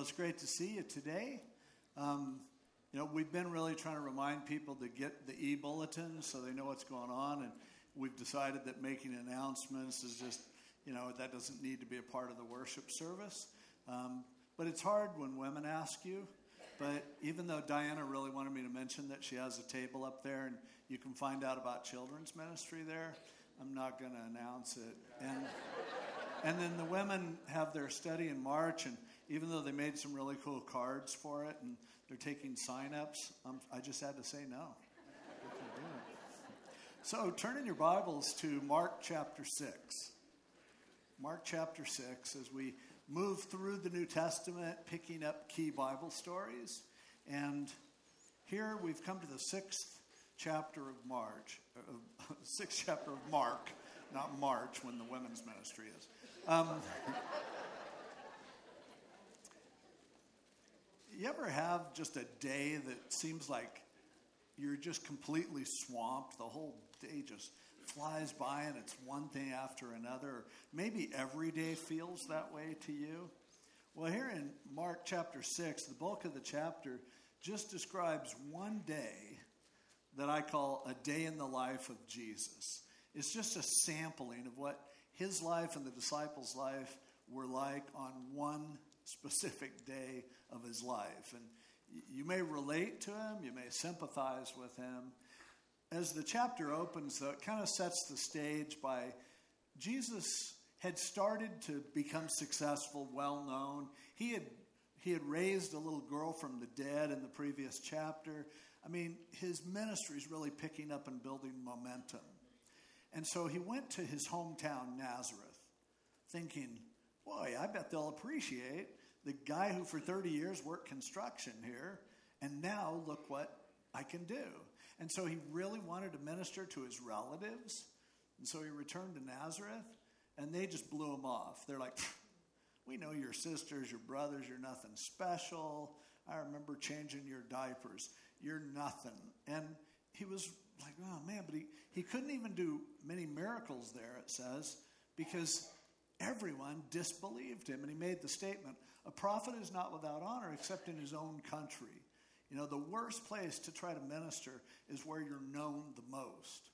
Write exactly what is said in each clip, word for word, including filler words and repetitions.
it's great to see you today. Um, you know, we've been really trying to remind people to get the e-bulletin so they know what's going on, and we've decided that making announcements is just, you know, that doesn't need to be a part of the worship service. Um, but it's hard when women ask you. But even though Diana really wanted me to mention that she has a table up there and you can find out about children's ministry there, I'm not going to announce it. And and then the women have their study in March, and even though they made some really cool cards for it and they're taking sign-ups, um, I just had to say no. We can't do it. So turn in your Bibles to Mark chapter six. Mark chapter six, as we move through the New Testament, picking up key Bible stories. And here we've come to the sixth chapter of March, uh, sixth chapter of Mark, not March when the women's ministry is. Um, you ever have just a day that seems like you're just completely swamped? The whole day just flies by and it's one thing after another. Maybe every day feels that way to you. Well, here in Mark chapter six, the bulk of the chapter just describes one day that I call a day in the life of Jesus. It's just a sampling of what his life and the disciples' life were like on one specific day of his life. And you may relate to him, you may sympathize with him. As the chapter opens, though, it kind of sets the stage by Jesus had started to become successful, well-known. He had he had raised a little girl from the dead in the previous chapter. I mean, his ministry is really picking up and building momentum. And so he went to his hometown, Nazareth, thinking, boy, I bet they'll appreciate the guy who for thirty years worked construction here, and now look what I can do. And so he really wanted to minister to his relatives. And so he returned to Nazareth, and they just blew him off. They're like, we know your sisters, your brothers, you're nothing special. I remember changing your diapers. You're nothing. And he was like, oh, man, but he, he couldn't even do many miracles there, it says, because everyone disbelieved him. And he made the statement, a prophet is not without honor except in his own country. You know, the worst place to try to minister is where you're known the most.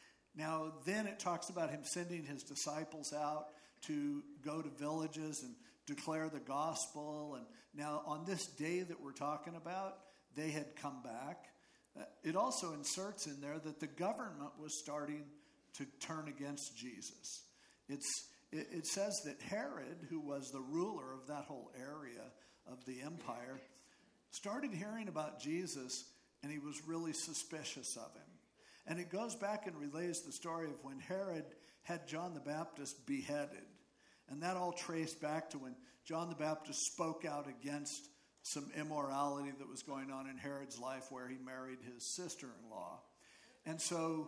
Now, then it talks about him sending his disciples out to go to villages and declare the gospel. And now on this day that we're talking about, they had come back. Uh, it also inserts in there that the government was starting to turn against Jesus. It's it, it says that Herod, who was the ruler of that whole area of the empire, started hearing about Jesus, and he was really suspicious of him. And it goes back and relays the story of when Herod had John the Baptist beheaded. And that all traced back to when John the Baptist spoke out against some immorality that was going on in Herod's life where he married his sister-in-law. And so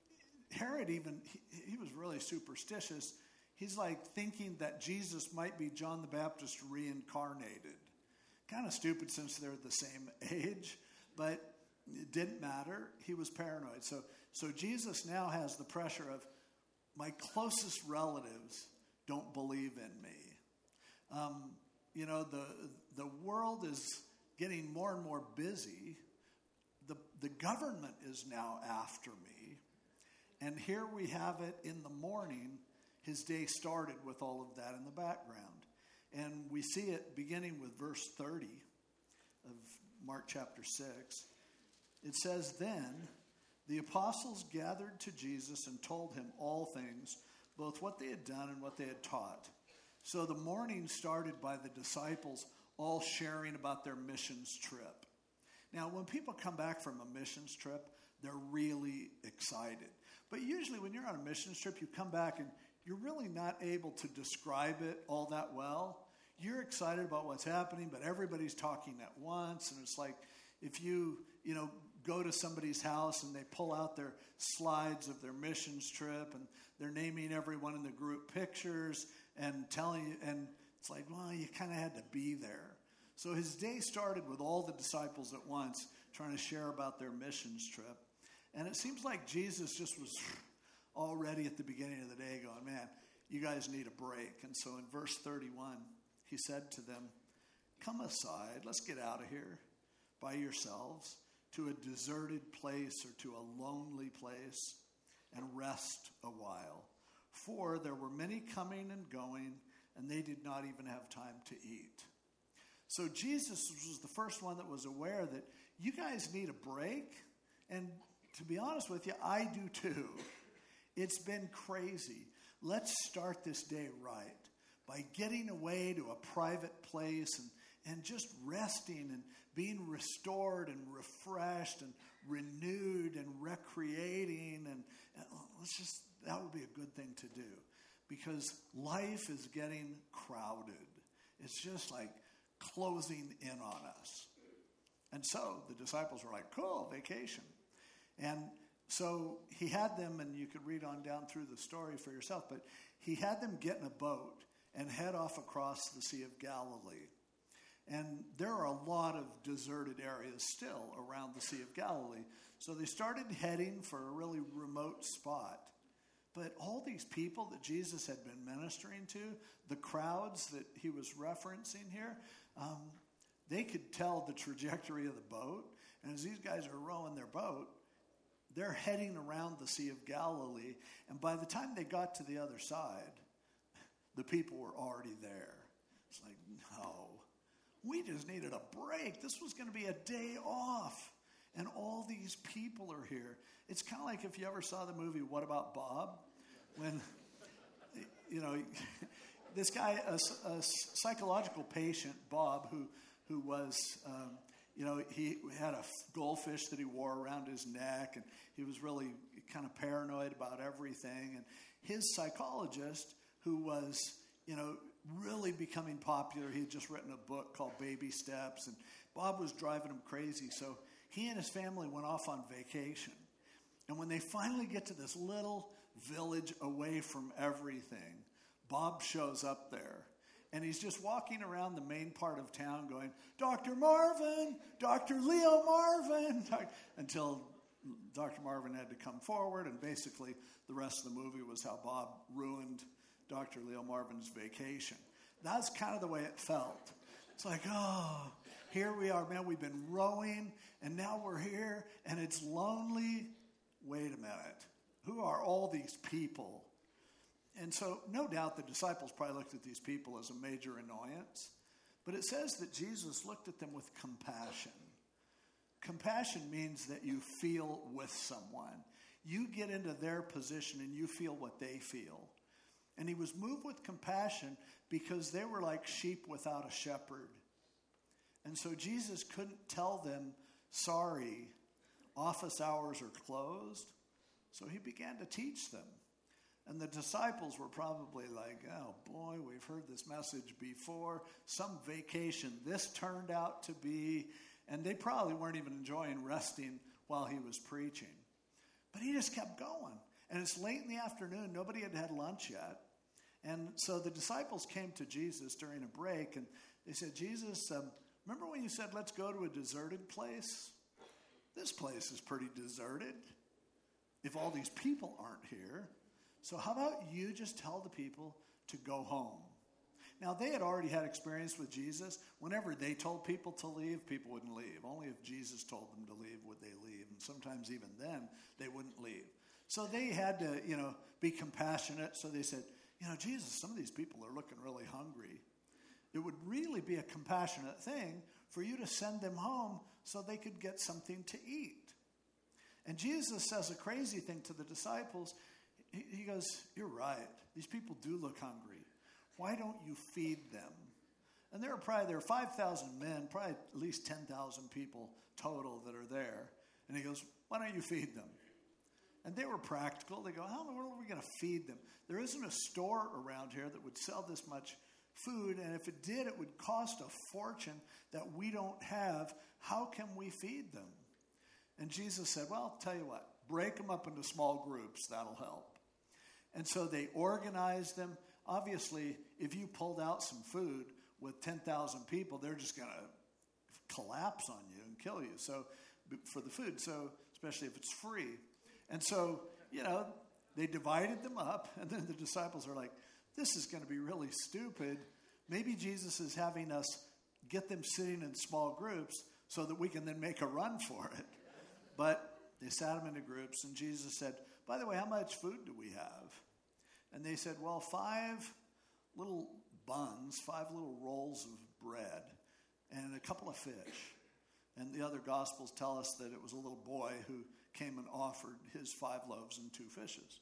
Herod even, he, he was really superstitious. He's like thinking that Jesus might be John the Baptist reincarnated. Kind of stupid since they're the same age, but it didn't matter. He was paranoid. So, so Jesus now has the pressure of, my closest relatives don't believe in me. Um, you know, the the world is getting more and more busy. The, the government is now after me. And here we have it in the morning. His day started with all of that in the background. And we see it beginning with verse thirty of Mark chapter six. It says, then the apostles gathered to Jesus and told him all things, both what they had done and what they had taught. So the morning started by the disciples all sharing about their missions trip. Now, when people come back from a missions trip, they're really excited. But usually when you're on a missions trip, you come back and you're really not able to describe it all that well. You're excited about what's happening, but everybody's talking at once. And it's like if you, you know, go to somebody's house and they pull out their slides of their missions trip and they're naming everyone in the group pictures and telling you, and it's like, well, you kind of had to be there. So his day started with all the disciples at once trying to share about their missions trip. And it seems like Jesus just was already at the beginning of the day going, man, you guys need a break. And so in verse thirty-one, he said to them, come aside. Let's get out of here by yourselves to a deserted place or to a lonely place and rest a while. For there were many coming and going, and they did not even have time to eat. So Jesus was the first one that was aware that you guys need a break. And to be honest with you, I do too. It's been crazy. Let's start this day right by getting away to a private place and, and just resting and being restored and refreshed and renewed and recreating. And, and let's just, that would be a good thing to do because life is getting crowded. It's just like closing in on us. And so the disciples were like, cool, vacation. And so he had them, and you could read on down through the story for yourself, but he had them get in a boat and head off across the Sea of Galilee. And there are a lot of deserted areas still around the Sea of Galilee. So they started heading for a really remote spot. But all these people that Jesus had been ministering to, the crowds that he was referencing here, um, they could tell the trajectory of the boat. And as these guys are rowing their boat, they're heading around the Sea of Galilee. And by the time they got to the other side, the people were already there. It's like, no, we just needed a break. This was going to be a day off. And all these people are here. It's kind of like if you ever saw the movie What About Bob? When, you know, this guy, a, a psychological patient, Bob, who, who was, um, you know, he had a goldfish that he wore around his neck, and he was really kind of paranoid about everything. And his psychologist, who was, you know, really becoming popular, he had just written a book called Baby Steps, and Bob was driving him crazy. So he and his family went off on vacation. And when they finally get to this little village away from everything, Bob shows up there. And he's just walking around the main part of town going, Doctor Marvin, Doctor Leo Marvin, until Doctor Marvin had to come forward. And basically the rest of the movie was how Bob ruined Doctor Leo Marvin's vacation. That's kind of the way it felt. It's like, oh, here we are, man. We've been rowing, and now we're here, and it's lonely. Wait a minute. Who are all these people? And so no doubt the disciples probably looked at these people as a major annoyance. But it says that Jesus looked at them with compassion. Compassion means that you feel with someone. You get into their position and you feel what they feel. And he was moved with compassion because they were like sheep without a shepherd. And so Jesus couldn't tell them, sorry, office hours are closed. So he began to teach them. And the disciples were probably like, oh boy, we've heard this message before. Some vacation this turned out to be. And they probably weren't even enjoying resting while he was preaching. But he just kept going. And it's late in the afternoon. Nobody had had lunch yet. And so the disciples came to Jesus during a break. And they said, Jesus, um, remember when you said, let's go to a deserted place? This place is pretty deserted if all these people aren't here. So how about you just tell the people to go home? Now, they had already had experience with Jesus. Whenever they told people to leave, people wouldn't leave. Only if Jesus told them to leave would they leave. And sometimes even then, they wouldn't leave. So they had to, you know, be compassionate. So they said, you know, Jesus, some of these people are looking really hungry. It would really be a compassionate thing for you to send them home so they could get something to eat. And Jesus says a crazy thing to the disciples. He goes, you're right. These people do look hungry. Why don't you feed them? And there are probably, there are five thousand men, probably at least ten thousand people total that are there. And he goes, why don't you feed them? And they were practical. They go, how in the world are we going to feed them? There isn't a store around here that would sell this much food. And if it did, it would cost a fortune that we don't have. How can we feed them? And Jesus said, well, I'll tell you what, break them up into small groups. That'll help. And so they organized them. Obviously, if you pulled out some food with ten thousand people, they're just going to collapse on you and kill you. So for the food, so especially if it's free. And so, you know, they divided them up. And then the disciples are like, this is going to be really stupid. Maybe Jesus is having us get them sitting in small groups so that we can then make a run for it. But they sat them into groups, and Jesus said, by the way, how much food do we have? And they said, well, five little buns, five little rolls of bread, and a couple of fish. And the other Gospels tell us that it was a little boy who came and offered his five loaves and two fishes.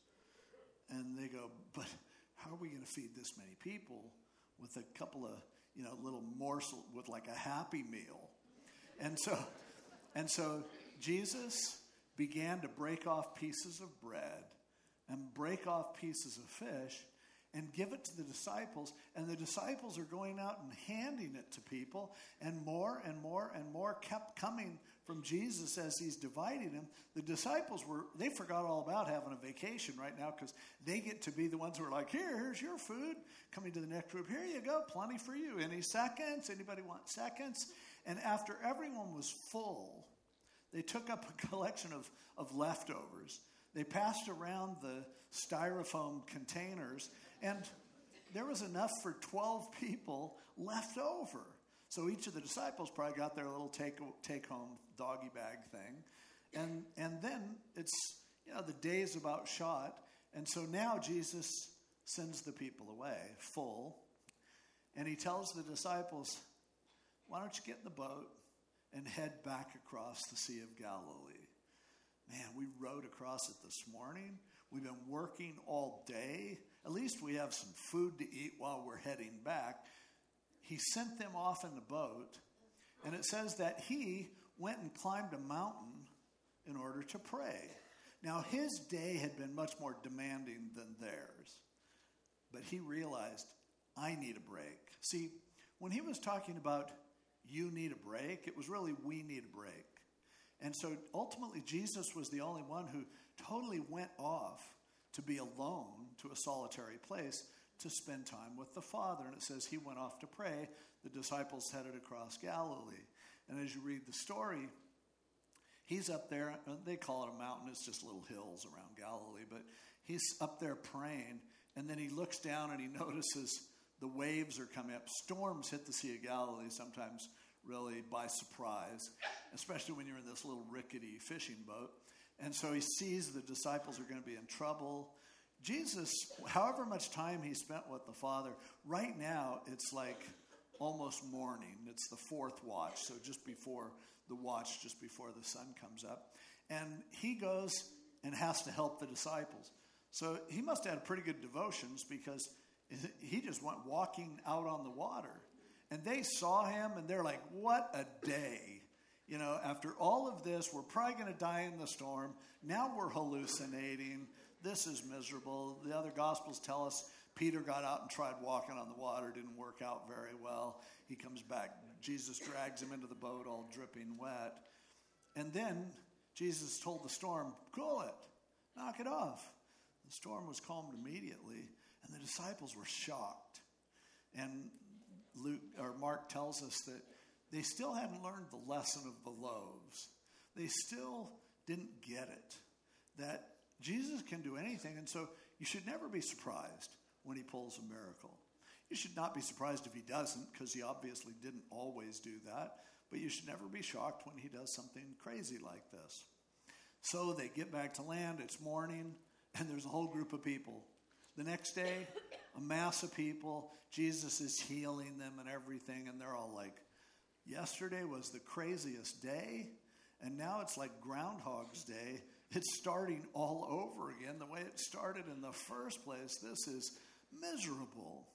And they go, but how are we going to feed this many people with a couple of, you know, little morsel, with like a Happy Meal? And so, and so Jesus began to break off pieces of bread and break off pieces of fish and give it to the disciples. And the disciples are going out and handing it to people. And more and more and more kept coming from Jesus as he's dividing them. The disciples were, they forgot all about having a vacation right now, because they get to be the ones who are like, here, here's your food. Coming to the next group, here you go, plenty for you. Any seconds? Anybody want seconds? And after everyone was full, they took up a collection of, of leftovers. They passed around the styrofoam containers, and there was enough for twelve people left over. So each of the disciples probably got their little take, take-home doggy bag thing. And, and then it's, you know, the day's about shot. And so now Jesus sends the people away full. And he tells the disciples, why don't you get in the boat and head back across the Sea of Galilee? Man, we rowed across it this morning. We've been working all day. At least we have some food to eat while we're heading back. He sent them off in the boat, and it says that he went and climbed a mountain in order to pray. Now, his day had been much more demanding than theirs, but he realized, I need a break. See, when he was talking about you need a break, it was really we need a break. And so ultimately, Jesus was the only one who totally went off to be alone to a solitary place to spend time with the Father. And it says he went off to pray. The disciples headed across Galilee. And as you read the story, he's up there. They call it a mountain. It's just little hills around Galilee. But he's up there praying. And then he looks down and he notices the waves are coming up. Storms hit the Sea of Galilee sometimes really by surprise, especially when you're in this little rickety fishing boat. And so he sees the disciples are going to be in trouble. Jesus, however much time he spent with the Father, right now it's like almost morning. It's the fourth watch, so just before the watch, just before the sun comes up. And he goes and has to help the disciples. So he must have had pretty good devotions, because he just went walking out on the water. And they saw him, and they're like, what a day. You know, after all of this, we're probably going to die in the storm. Now we're hallucinating. This is miserable. The other Gospels tell us Peter got out and tried walking on the water. Didn't work out very well. He comes back. Jesus drags him into the boat all dripping wet. And then Jesus told the storm, cool it. Knock it off. The storm was calmed immediately, and the disciples were shocked. And Luke or Mark tells us that they still hadn't learned the lesson of the loaves. They still didn't get it, that Jesus can do anything. And so you should never be surprised when he pulls a miracle. You should not be surprised if he doesn't, because he obviously didn't always do that. But you should never be shocked when he does something crazy like this. So they get back to land. It's morning, and there's a whole group of people. The next day, a mass of people. Jesus is healing them and everything, and they're all like, yesterday was the craziest day, and now it's like Groundhog's Day. It's starting all over again the way it started in the first place. This is miserable.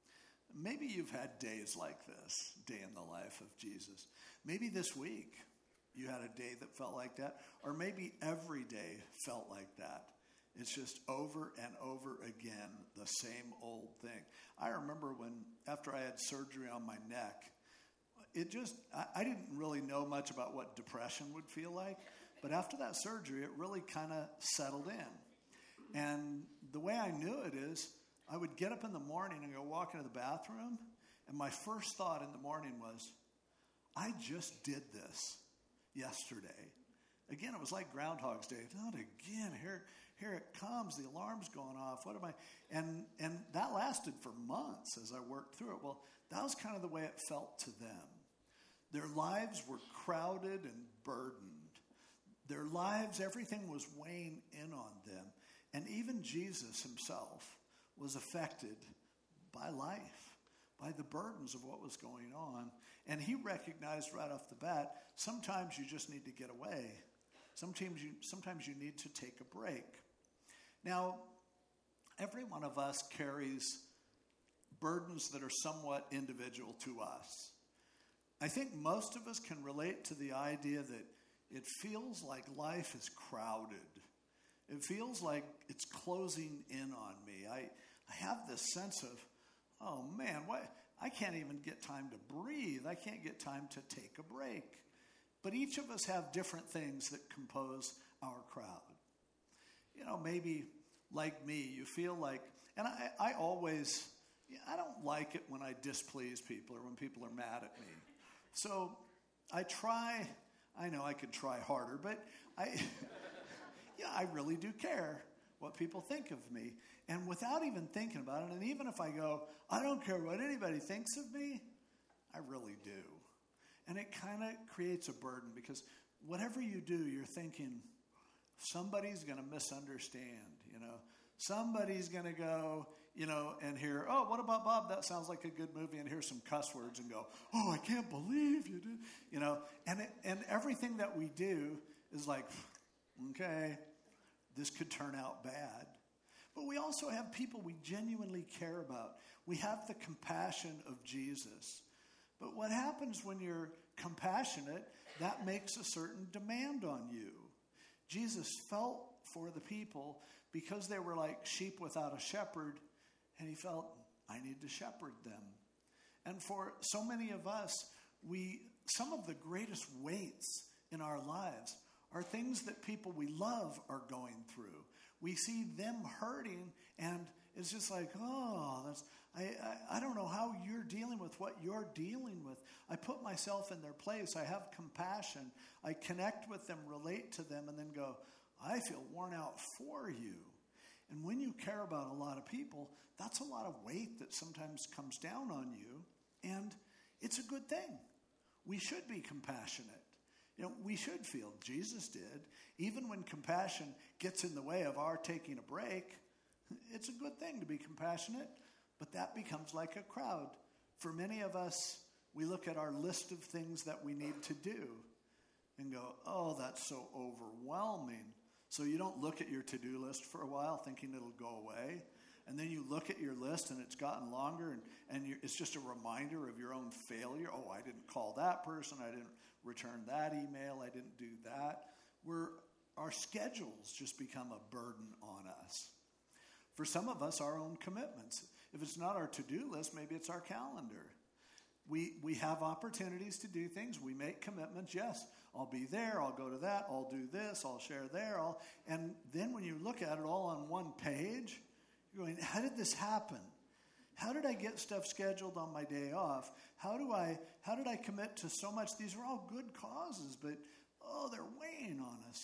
Maybe you've had days like this, day in the life of Jesus. Maybe this week you had a day that felt like that, or maybe every day felt like that. It's just over and over again, the same old thing. I remember when, after I had surgery on my neck, it just, I, I didn't really know much about what depression would feel like, but after that surgery, it really kind of settled in. And the way I knew it is, I would get up in the morning and go walk into the bathroom, and my first thought in the morning was, I just did this yesterday. Again, it was like Groundhog's Day. Not again. Here, here it comes, the alarm's going off. What am I? And and that lasted for months as I worked through it. Well, that was kind of the way it felt to them. Their lives were crowded and burdened. Their lives, everything was weighing in on them. And even Jesus himself was affected by life, by the burdens of what was going on. And he recognized right off the bat, sometimes you just need to get away. Sometimes you, sometimes you need to take a break. Now, every one of us carries burdens that are somewhat individual to us. I think most of us can relate to the idea that it feels like life is crowded. It feels like it's closing in on me. I, I have this sense of, oh man, what? I can't even get time to breathe. I can't get time to take a break. But each of us have different things that compose our crowd. You know, maybe like me, you feel like, and I, I always, I don't like it when I displease people or when people are mad at me. So I try, I know I could try harder, but I, yeah, I really do care what people think of me. And without even thinking about it, and even if I go, I don't care what anybody thinks of me, I really do. And it kind of creates a burden because whatever you do, you're thinking, somebody's going to misunderstand, you know. Somebody's going to go, you know, and hear, oh, what about Bob? That sounds like a good movie, and hear some cuss words and go, oh, I can't believe you did, you know. And it, and everything that we do is like, okay, this could turn out bad. But we also have people we genuinely care about. We have the compassion of Jesus. But what happens when you're compassionate, that makes a certain demand on you. Jesus felt for the people because they were like sheep without a shepherd, and he felt, I need to shepherd them. And for so many of us, we some of the greatest weights in our lives are things that people we love are going through. We see them hurting, and it's just like, oh, that's, I, I, I don't know how you're dealing with what you're dealing with. I put myself in their place. I have compassion. I connect with them, relate to them, and then go, I feel worn out for you. And when you care about a lot of people, that's a lot of weight that sometimes comes down on you, and it's a good thing. We should be compassionate. You know, we should feel, Jesus did. Even when compassion gets in the way of our taking a break, it's a good thing to be compassionate, but that becomes like a crowd. For many of us, we look at our list of things that we need to do and go, oh, that's so overwhelming. So you don't look at your to-do list for a while thinking it'll go away. And then you look at your list and it's gotten longer, and, and you, it's just a reminder of your own failure. Oh, I didn't call that person. I didn't return that email. I didn't do that. We're, our schedules just become a burden on us. For some of us, our own commitments. If it's not our to-do list, maybe it's our calendar. We we have opportunities to do things. We make commitments. Yes, I'll be there. I'll go to that. I'll do this. I'll share there. I'll, and then when you look at it all on one page, you're going, how did this happen? How did I get stuff scheduled on my day off? How do I? How did I commit to so much? These are all good causes, but oh, they're weighing on us.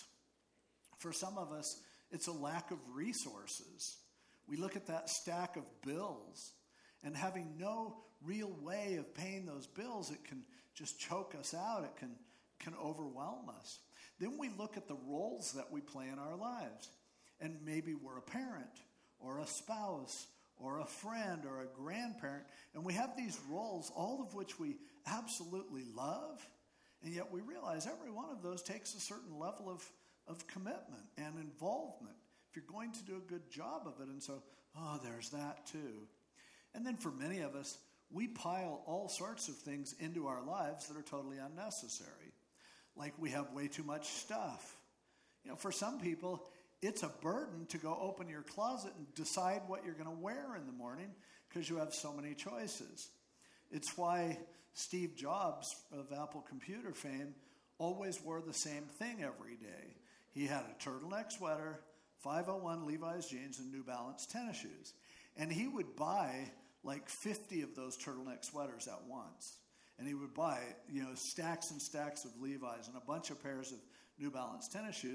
For some of us, it's a lack of resources. We look at that stack of bills, and having no real way of paying those bills, it can just choke us out. It can, can overwhelm us. Then we look at the roles that we play in our lives. And maybe we're a parent or a spouse or a friend or a grandparent. And we have these roles, all of which we absolutely love. And yet we realize every one of those takes a certain level of, of commitment and involvement if you're going to do a good job of it. And so, oh, there's that too. And then for many of us, we pile all sorts of things into our lives that are totally unnecessary. Like we have way too much stuff. You know, for some people, it's a burden to go open your closet and decide what you're going to wear in the morning because you have so many choices. It's why Steve Jobs of Apple Computer fame always wore the same thing every day. He had a turtleneck sweater, five oh one Levi's jeans, and New Balance tennis shoes. And he would buy like fifty of those turtleneck sweaters at once. And he would buy, you know, stacks and stacks of Levi's and a bunch of pairs of New Balance tennis shoes.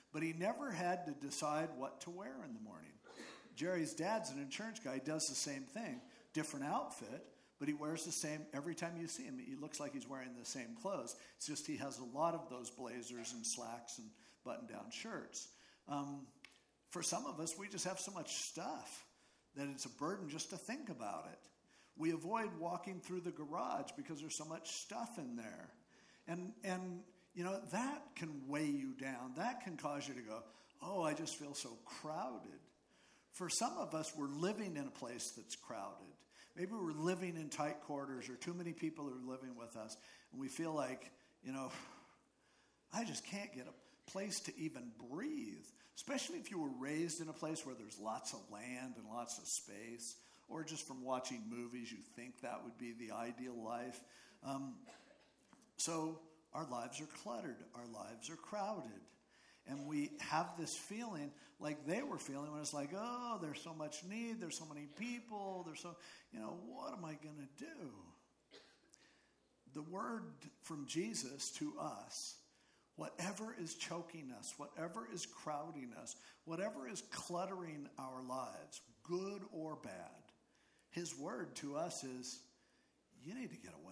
but he never had to decide what to wear in the morning. Jerry's dad's an insurance guy. He does the same thing, different outfit, but he wears the same every time you see him. He looks like he's wearing the same clothes. It's just he has a lot of those blazers and slacks and button-down shirts. Um, for some of us, we just have so much stuff that it's a burden just to think about it. We avoid walking through the garage because there's so much stuff in there. And, and you know, that can weigh you down. That can cause you to go, oh, I just feel so crowded. For some of us, we're living in a place that's crowded. Maybe we're living in tight quarters or too many people are living with us. And we feel like, you know, I just can't get a place to even breathe. Especially if you were raised in a place where there's lots of land and lots of space. Or just from watching movies, you think that would be the ideal life. Um, so our lives are cluttered. Our lives are crowded. And we have this feeling like they were feeling when it's like, oh, there's so much need. There's so many people. There's so, you know, what am I going to do? The word from Jesus to us, whatever is choking us, whatever is crowding us, whatever is cluttering our lives, good or bad, his word to us is, you need to get away.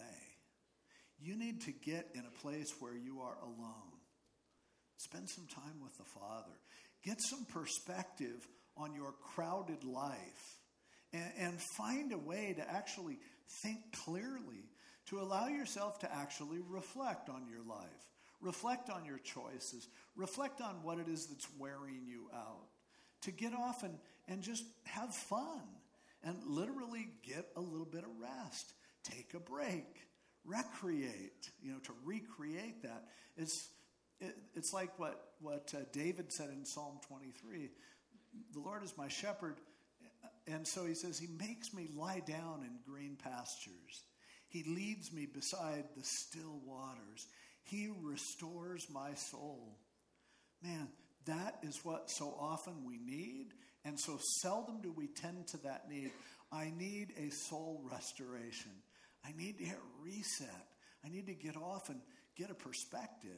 You need to get in a place where you are alone. Spend some time with the Father. Get some perspective on your crowded life. And, and find a way to actually think clearly, to allow yourself to actually reflect on your life. Reflect on your choices. Reflect on what it is that's wearing you out. To get off and, and just have fun. And literally get a little bit of rest. Take a break. Recreate. You know, to recreate that. It's, it, it's like what, what uh, David said in Psalm twenty-three. The Lord is my shepherd. And so he says, he makes me lie down in green pastures. He leads me beside the still waters. He restores my soul. Man, that is what so often we need, and so seldom do we tend to that need. I need a soul restoration. I need to hit reset. I need to get off and get a perspective.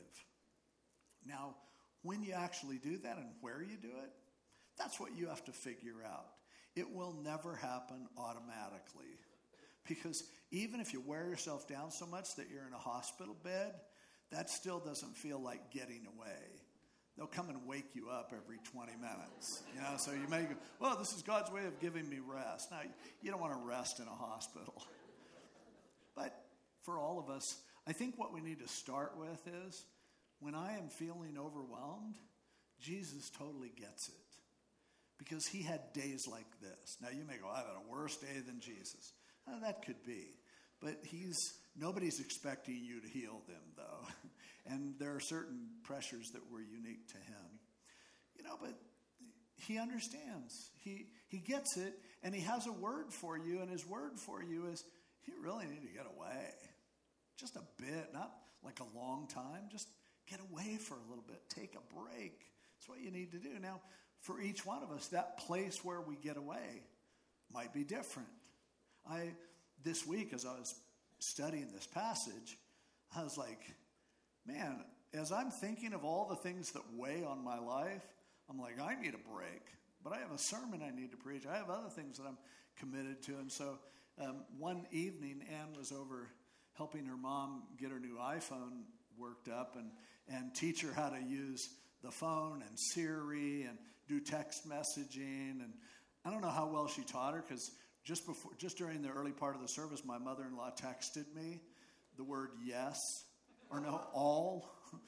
Now, when you actually do that and where you do it, that's what you have to figure out. It will never happen automatically. Because even if you wear yourself down so much that you're in a hospital bed, that still doesn't feel like getting away. They'll come and wake you up every twenty minutes. You know, so you may go, well, this is God's way of giving me rest. Now, you don't want to rest in a hospital. But for all of us, I think what we need to start with is, when I am feeling overwhelmed, Jesus totally gets it. Because he had days like this. Now, you may go, I've had a worse day than Jesus. Uh, that could be. But he's nobody's expecting you to heal them, though. And there are certain pressures that were unique to him. You know, but he understands. He he gets it, and he has a word for you, and his word for you is, you really need to get away. Just a bit, not like a long time. Just get away for a little bit. Take a break. That's what you need to do. Now, for each one of us, that place where we get away might be different. I, this week, as I was studying this passage, I was like, man, as I'm thinking of all the things that weigh on my life, I'm like, I need a break. But I have a sermon I need to preach. I have other things that I'm committed to. And so um, one evening, Ann was over helping her mom get her new iPhone worked up and, and teach her how to use the phone and Siri and do text messaging. And I don't know how well she taught her, because just before, just during the early part of the service, my mother-in-law texted me the word yes, or no, all.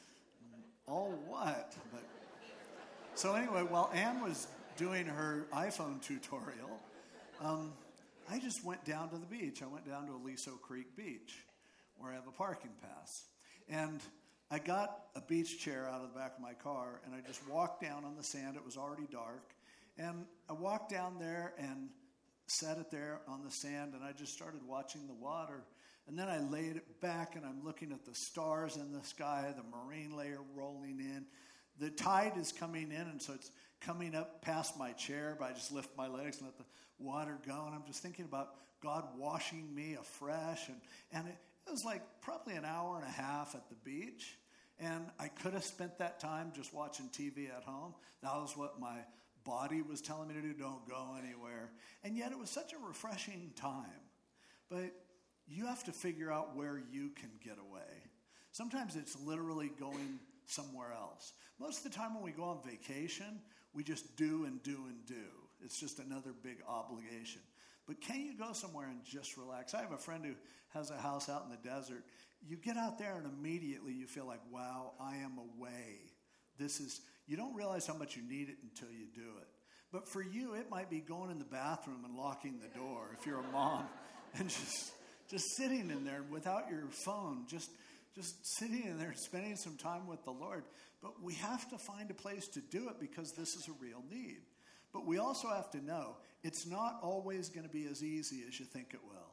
All what? But, so anyway, while Ann was doing her iPhone tutorial, um, I just went down to the beach. I went down to Aliso Creek Beach, where I have a parking pass. And I got a beach chair out of the back of my car, and I just walked down on the sand. It was already dark. And I walked down there and set it there on the sand, and I just started watching the water. And then I laid it back, and I'm looking at the stars in the sky, the marine layer rolling in. The tide is coming in, and so it's coming up past my chair, but I just lift my legs and let the water go. And I'm just thinking about God washing me afresh. And, and it, it was like probably an hour and a half at the beach. And I could have spent that time just watching T V at home. That was what my body was telling me to do. Don't go anywhere. And yet it was such a refreshing time. But you have to figure out where you can get away. Sometimes it's literally going somewhere else. Most of the time when we go on vacation, we just do and do and do. It's just another big obligation. But can you go somewhere and just relax? I have a friend who has a house out in the desert. You get out there and immediately you feel like, wow, I am away. This is, you don't realize how much you need it until you do it. But for you, it might be going in the bathroom and locking the door if you're a mom and just just sitting in there without your phone, just just sitting in there and spending some time with the Lord. But we have to find a place to do it because this is a real need. But we also have to know it's not always going to be as easy as you think it will.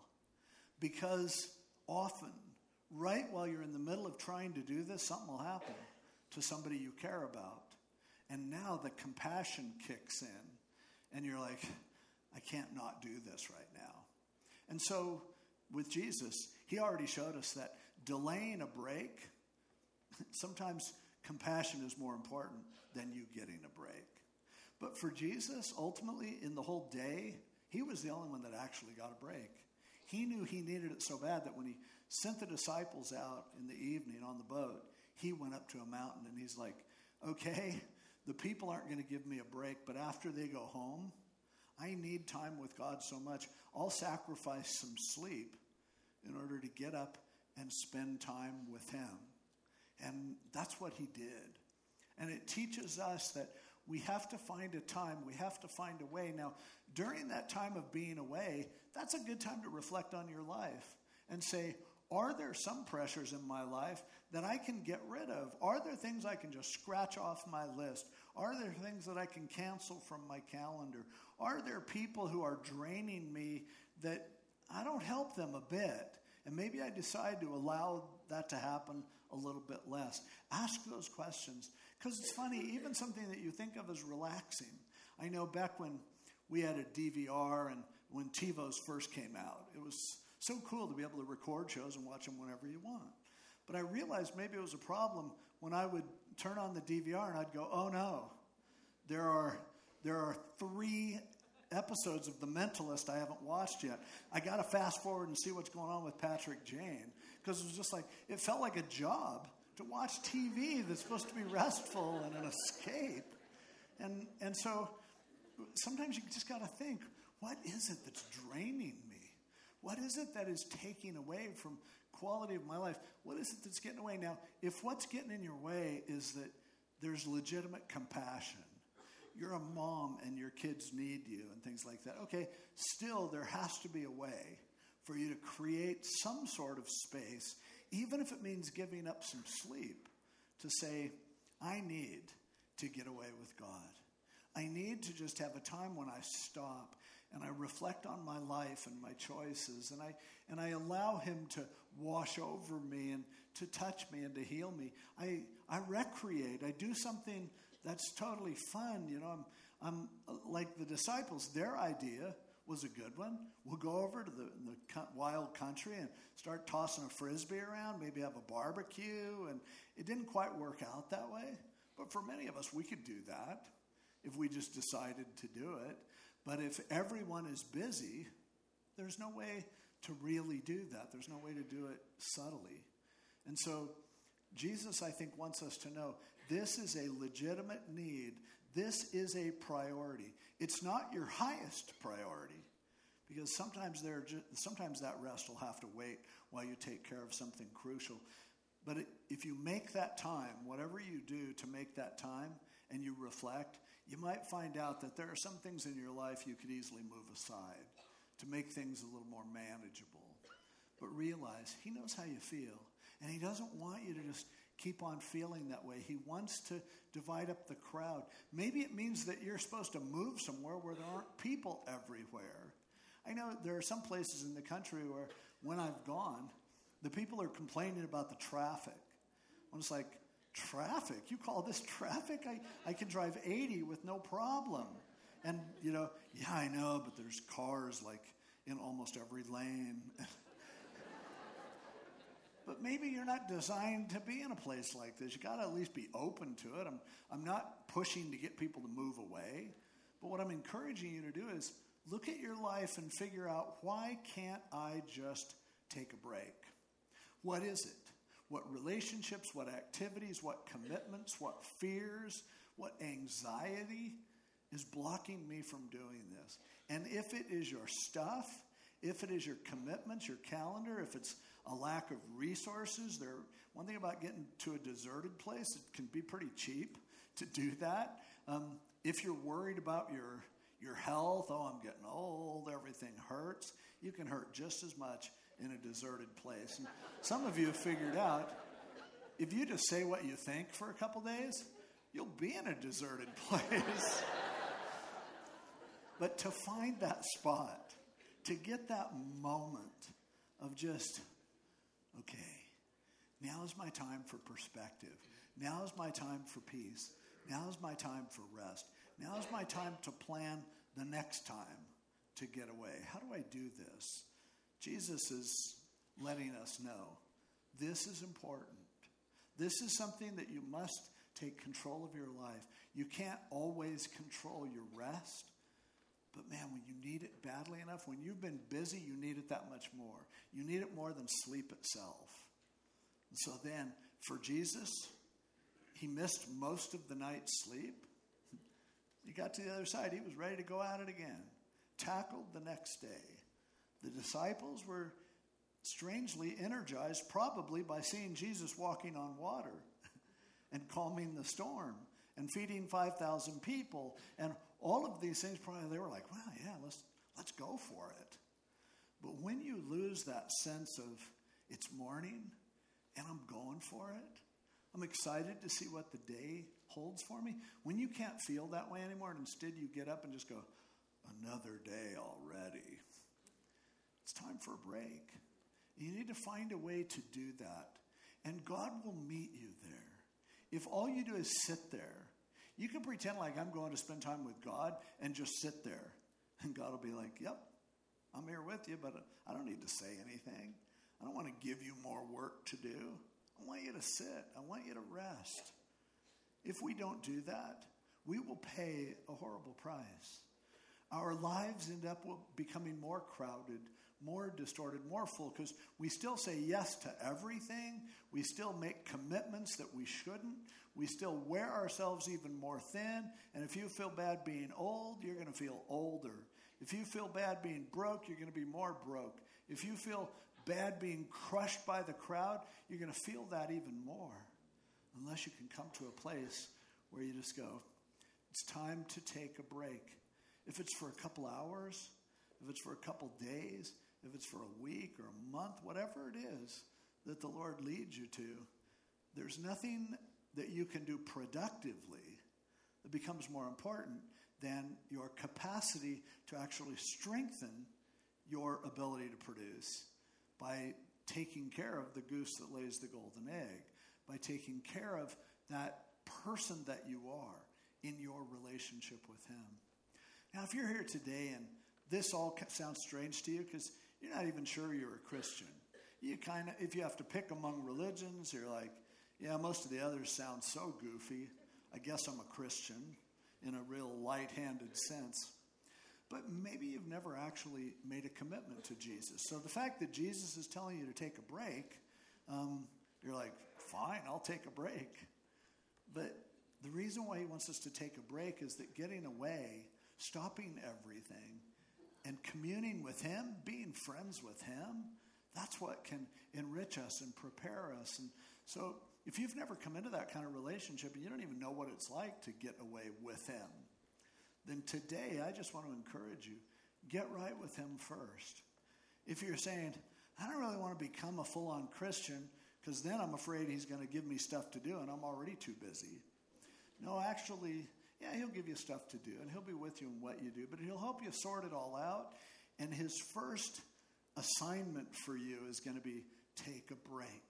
Because often, right while you're in the middle of trying to do this, something will happen to somebody you care about. And now the compassion kicks in. And you're like, I can't not do this right now. And so with Jesus, he already showed us that delaying a break, sometimes compassion is more important than you getting a break. But for Jesus, ultimately, in the whole day, he was the only one that actually got a break. He knew he needed it so bad that when he sent the disciples out in the evening on the boat, he went up to a mountain and he's like, okay, the people aren't going to give me a break, but after they go home, I need time with God so much, I'll sacrifice some sleep in order to get up and spend time with him. And that's what he did. And it teaches us that we have to find a time, we have to find a way. Now, during that time of being away, that's a good time to reflect on your life and say, are there some pressures in my life that I can get rid of? Are there things I can just scratch off my list? Are there things that I can cancel from my calendar? Are there people who are draining me that I don't help them a bit? And maybe I decide to allow that to happen a little bit less. Ask those questions. Because it's funny, even something that you think of as relaxing. I know back when we had a D V R and when TiVos first came out, it was so cool to be able to record shows and watch them whenever you want. But I realized maybe it was a problem when I would turn on the D V R and I'd go, oh no, there are there are three episodes of The Mentalist I haven't watched yet. I got to fast forward and see what's going on with Patrick Jane. Because it was just like, it felt like a job to watch T V that's supposed to be restful and an escape. And and so sometimes you just got to think, what is it that's draining me? What is it that is taking away from quality of my life? What is it that's getting away? Now, if what's getting in your way is that there's legitimate compassion, you're a mom and your kids need you and things like that, okay, still there has to be a way for you to create some sort of space, even if it means giving up some sleep, to say, I need to get away with God. I need to just have a time when I stop and I reflect on my life and my choices, and I and I allow him to wash over me and to touch me and to heal me. I I recreate. I do something that's totally fun. You know, I'm I'm like the disciples. Their idea was a good one. We'll go over to the, the wild country and start tossing a frisbee around, maybe have a barbecue, and it didn't quite work out that way. But for many of us, we could do that if we just decided to do it. But if everyone is busy, there's no way to really do that. There's no way to do it subtly. And so Jesus, I think, wants us to know this is a legitimate need. This is a priority. It's not your highest priority, because sometimes there, sometimes that rest will have to wait while you take care of something crucial. But it, if you make that time, whatever you do to make that time, and you reflect, you might find out that there are some things in your life you could easily move aside to make things a little more manageable. But realize he knows how you feel, and he doesn't want you to just keep on feeling that way. He wants to divide up the crowd. Maybe it means that you're supposed to move somewhere where there aren't people everywhere. I know there are some places in the country where when I've gone, the people are complaining about the traffic. I'm just like, traffic? You call this traffic? I, I can drive eighty with no problem. And, you know, yeah, I know, but there's cars like in almost every lane. But But maybe you're not designed to be in a place like this. You got to at least be open to it. I'm, I'm not pushing to get people to move away. But what I'm encouraging you to do is look at your life and figure out, why can't I just take a break? What is it? What relationships, what activities, what commitments, what fears, what anxiety is blocking me from doing this? And if it is your stuff, if it is your commitments, your calendar, if it's a lack of resources, there. One thing about getting to a deserted place, it can be pretty cheap to do that. Um, if you're worried about your your health, oh, I'm getting old, everything hurts, you can hurt just as much in a deserted place. And some of you have figured out, if you just say what you think for a couple days, you'll be in a deserted place. But to find that spot, to get that moment of just, okay, now is my time for perspective. Now is my time for peace. Now is my time for rest. Now is my time to plan the next time to get away. How do I do this? Jesus is letting us know this is important. This is something that you must take control of your life. You can't always control your rest. But man, when you need it badly enough, when you've been busy, you need it that much more. You need it more than sleep itself. And so then, for Jesus, he missed most of the night's sleep. He got to the other side. He was ready to go at it again. Tackled the next day. The disciples were strangely energized, probably by seeing Jesus walking on water and calming the storm and feeding five thousand people. And all of these things, probably they were like, wow, yeah, let's let's go for it. But when you lose that sense of it's morning and I'm going for it, I'm excited to see what the day holds for me. When you can't feel that way anymore, and instead you get up and just go, another day already. It's time for a break. You need to find a way to do that. And God will meet you there. If all you do is sit there, you can pretend like I'm going to spend time with God and just sit there. And God will be like, yep, I'm here with you, but I don't need to say anything. I don't want to give you more work to do. I want you to sit. I want you to rest. If we don't do that, we will pay a horrible price. Our lives end up becoming more crowded, more distorted, more full, because we still say yes to everything. We still make commitments that we shouldn't. We still wear ourselves even more thin. And if you feel bad being old, you're going to feel older. If you feel bad being broke, you're going to be more broke. If you feel bad being crushed by the crowd, you're going to feel that even more. Unless you can come to a place where you just go, it's time to take a break. If it's for a couple hours, if it's for a couple days, if it's for a week or a month, whatever it is that the Lord leads you to, there's nothing that you can do productively that becomes more important than your capacity to actually strengthen your ability to produce by taking care of the goose that lays the golden egg, by taking care of that person that you are in your relationship with him. Now, if you're here today and this all sounds strange to you because you're not even sure you're a Christian, you kind of, if you have to pick among religions, you're like, yeah, most of the others sound so goofy. I guess I'm a Christian in a real light-handed sense. But maybe you've never actually made a commitment to Jesus. So the fact that Jesus is telling you to take a break, um, you're like, fine, I'll take a break. But the reason why he wants us to take a break is that getting away, stopping everything, and communing with him, being friends with him, that's what can enrich us and prepare us. And so if you've never come into that kind of relationship and you don't even know what it's like to get away with him, then today I just want to encourage you, get right with him first. If you're saying, I don't really want to become a full-on Christian because then I'm afraid he's going to give me stuff to do and I'm already too busy. No, actually, yeah, he'll give you stuff to do and he'll be with you in what you do, but he'll help you sort it all out. And his first assignment for you is going to be take a break,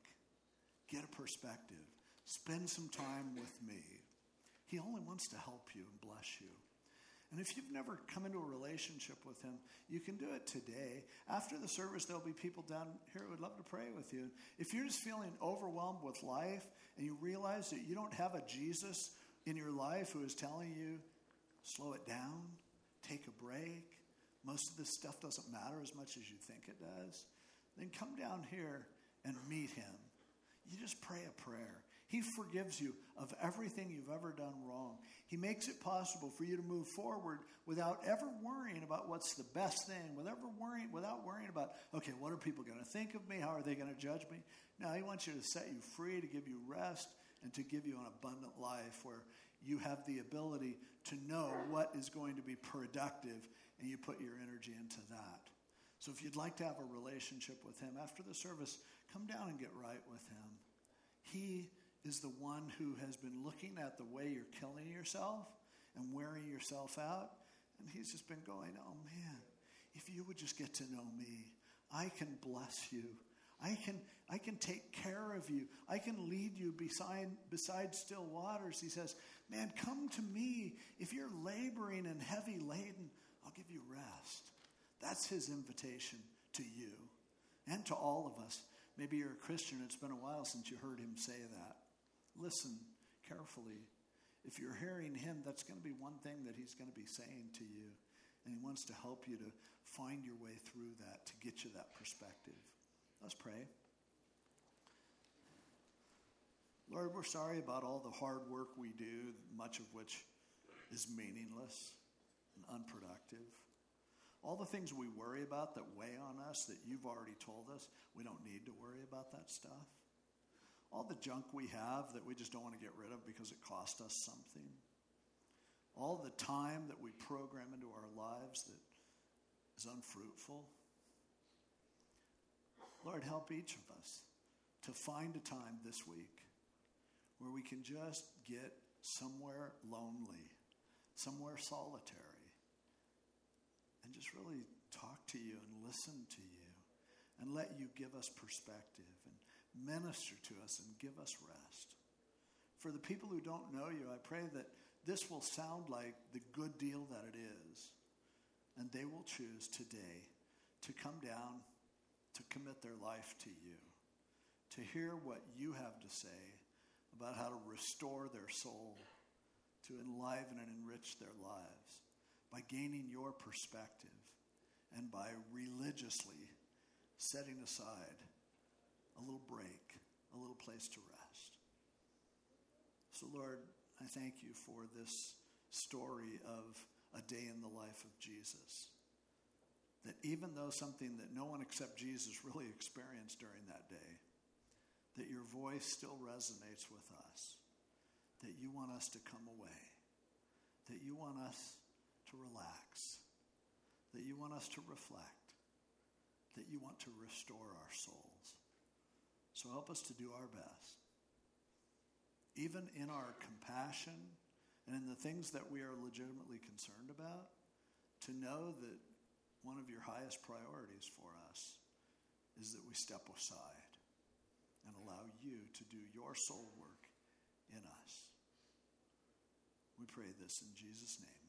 get a perspective, spend some time with me. He only wants to help you and bless you. And if you've never come into a relationship with him, you can do it today. After the service, there'll be people down here who would love to pray with you. If you're just feeling overwhelmed with life and you realize that you don't have a Jesus in your life who is telling you, slow it down, take a break, most of this stuff doesn't matter as much as you think it does, then come down here and meet him. You just pray a prayer. He forgives you of everything you've ever done wrong. He makes it possible for you to move forward without ever worrying about what's the best thing, without worrying, without worrying about, okay, what are people going to think of me? How are they going to judge me? No, he wants you to set you free, to give you rest, and to give you an abundant life where you have the ability to know what is going to be productive, and you put your energy into that. So if you'd like to have a relationship with him after the service, come down and get right with him. He is the one who has been looking at the way you're killing yourself and wearing yourself out. And he's just been going, oh man, if you would just get to know me, I can bless you. I can I can take care of you. I can lead you beside, beside still waters. He says, man, come to me. If you're laboring and heavy laden, I'll give you rest. That's his invitation to you and to all of us. Maybe you're a Christian. It's been a while since you heard him say that. Listen carefully. If you're hearing him, that's going to be one thing that he's going to be saying to you. And he wants to help you to find your way through that, to get you that perspective. Let's pray. Lord, we're sorry about all the hard work we do, much of which is meaningless and unproductive. All the things we worry about that weigh on us that you've already told us, we don't need to worry about that stuff. All the junk we have that we just don't want to get rid of because it cost us something. All the time that we program into our lives that is unfruitful. Lord, help each of us to find a time this week where we can just get somewhere lonely, somewhere solitary, and just really talk to you and listen to you and let you give us perspective and minister to us and give us rest. For the people who don't know you, I pray that this will sound like the good deal that it is, and they will choose today to come down, to commit their life to you, to hear what you have to say about how to restore their soul, to enliven and enrich their lives by gaining your perspective and by religiously setting aside a little break, a little place to rest. So, Lord, I thank you for this story of a day in the life of Jesus. That even though something that no one except Jesus really experienced during that day, that your voice still resonates with us, that you want us to come away, that you want us to relax, that you want us to reflect, that you want to restore our souls. So help us to do our best, even in our compassion and in the things that we are legitimately concerned about, to know that one of your highest priorities for us is that we step aside and allow you to do your soul work in us. We pray this in Jesus' name.